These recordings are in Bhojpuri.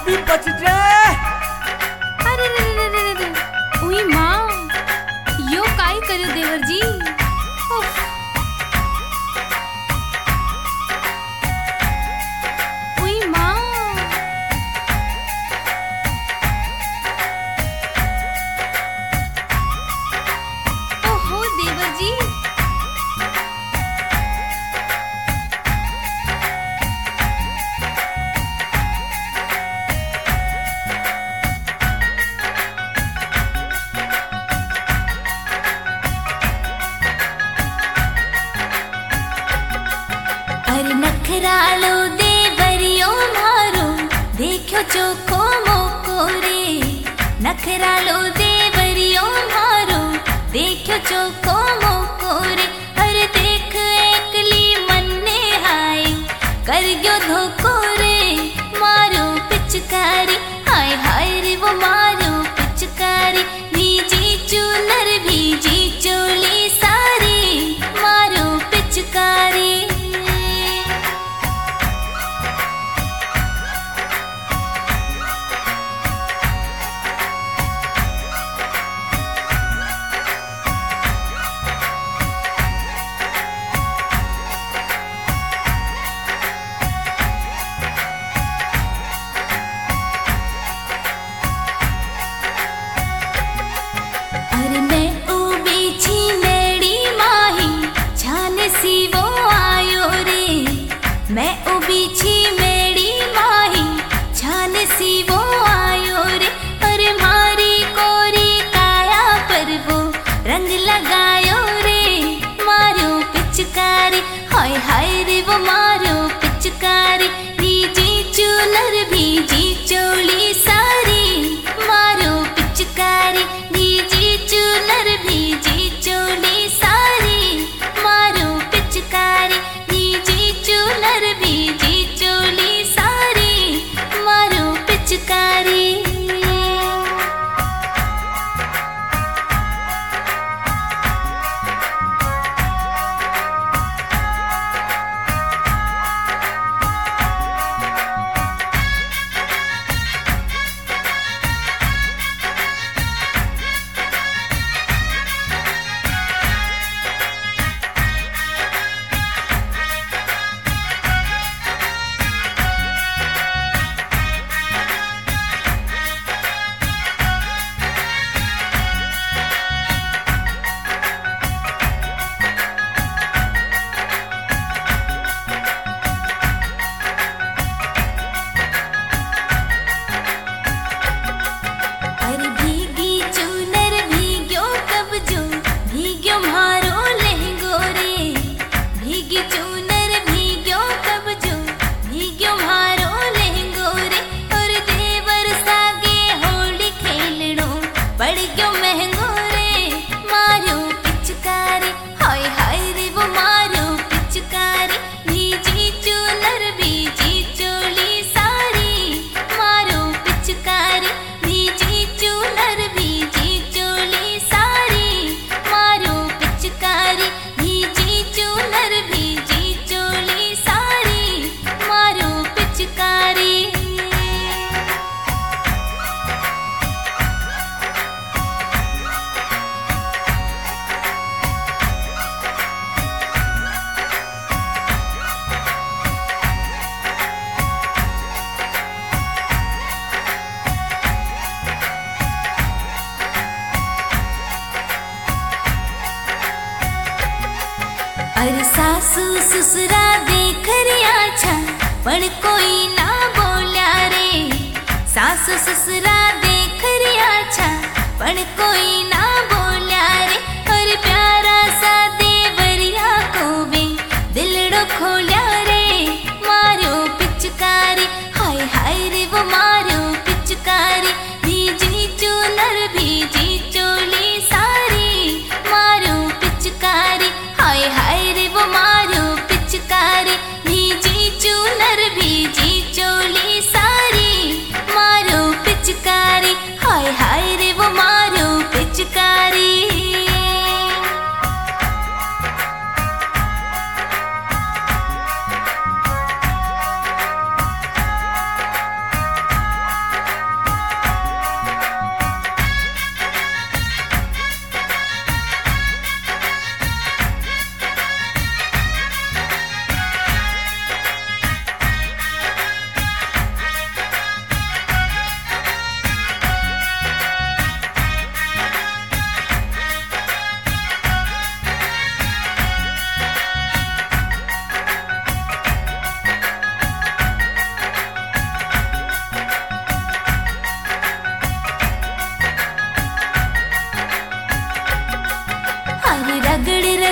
भी बच जाए। अरे रे रे रे रे उई माँ यो काय करो देवर जी। उफ। उई माँ ओहो देवर जी। अरे नखरालो देवरियो मारो देखो चोखो मोको रे। नखरालो देवरियो मारो देखो चोखो मोको रे। अरे देख एकली मन्ने हाय कर गयो धोको रे। मारो पिचकारी हाय हाय रे वो मारो पिचकारी। भीजी चूनर भीजी चोली सारी मारो पिचकारी। अरे मैं उबी छी मेरी माही छान सी वो आयो रे। मैं उबी छी मेरी माही छान सी वो आयो रे। अरे मारी कोरी काया पर वो रंग लगायो रे। मारो पिचकारी हाय हाय रे वो मारो पिचकारी। भीजी चूनर भीजी चोली सारी मारो पिचकारी। भीजी चूनर भीजी चोली सारी मारो पिचकारी। भीजी चूनर भीजी चोली सारी मारो पिचकारी। अरे भीगी चूनर भीग्यो कब्जो भीग्यो मारो लहंगो रे। भीगी चूनर भीग्यो कब्जो भीग्यो मारो लहंगो रे। और देवर सागे होली खेलणो पड़ गयो महंगो रे। मारो पिचकारी हाय हाय रे वो मारो पिचकारी। भीजी चूनर भीजी चोली सारी मारो पिचकारी। भीजी चूनर भीजी चोली सारी मारो पिचकारी। भीजी चूनर भीजी चोली सारी मारो पिचकारी। अरे सासू ससुरा देख रिया छा पण कोई ना बोल्या रे। सासू ससुरा देख रिया छा पण कोई ना बोल्या रे। और प्यारा सा देवरिया को वे दिलड़ो खोल्या रे। मारो पिचकारी हाय हाय रे वो मारो पिचकारी। भीजी चूनर भीजी चोली सारी मारो पिचकारी हाय हाय रे वो मारो पिचकारी। भीजी चूनर भीजी चोली सारी मारो पिचकारी हाय हाय रे वो मारो पिचकारी।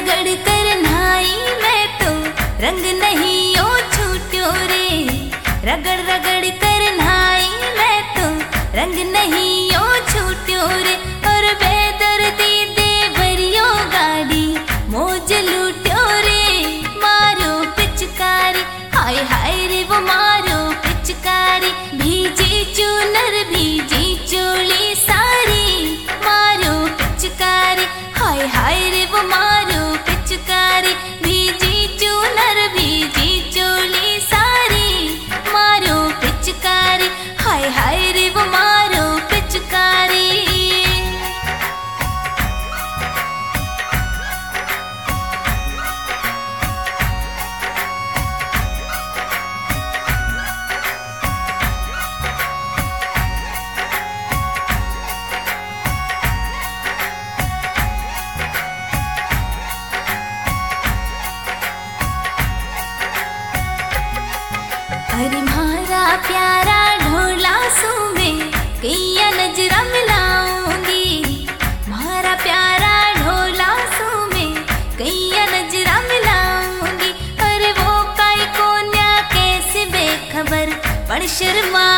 रगड़ कर नहाई मैं तो रंग नहीं ओ छूट्यो रे। रगड़ रगड़ कर नहाई मैं तो रंग नहीं ओ छूट्यो रे। और बेदर्दी दे भरियो गाड़ी मौज लूट्यो रे। मारो पिचकारी हाय हाय रे वो मारो पिचकारी। भीजी चूनर भीजी चोली सारी मारो पिचकारी हाय हाय रे वो मारो पिचकारी। भीजी चूनर भीजी चोली सारी मारो पिचकारी हाय हाय रे वो मारो पिचकारी। अरे मारा प्यारा ढोला सूमे कैया नजरा मिलाऊंगी। मारा प्यारा ढोला सूमे कैया नजरा मिलाऊंगी। अरे वो काई कोन्या कैसे बेखबर पण शर्मा